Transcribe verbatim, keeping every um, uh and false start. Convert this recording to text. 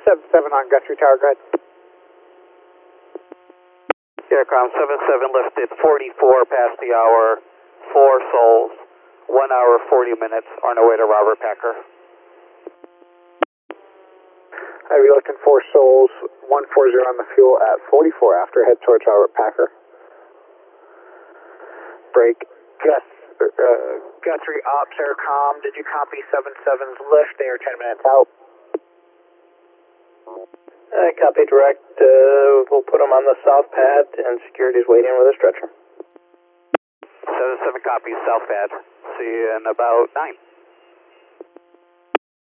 seven seven on Guthrie Tower, go ahead. Aircom seven seven lifted forty-four past the hour, four souls, one hour forty minutes on our way to Robert Packer. Heavy lifting four souls, one forty on the fuel at forty-four after, head towards Robert Packer. Break. Gus, uh, Guthrie Ops Aircom, did you copy seven seven's lift? They are ten minutes out. I copy direct. Uh, we'll put them on the south pad and security's waiting with a stretcher. seven seven copies, south pad. See you in about nine.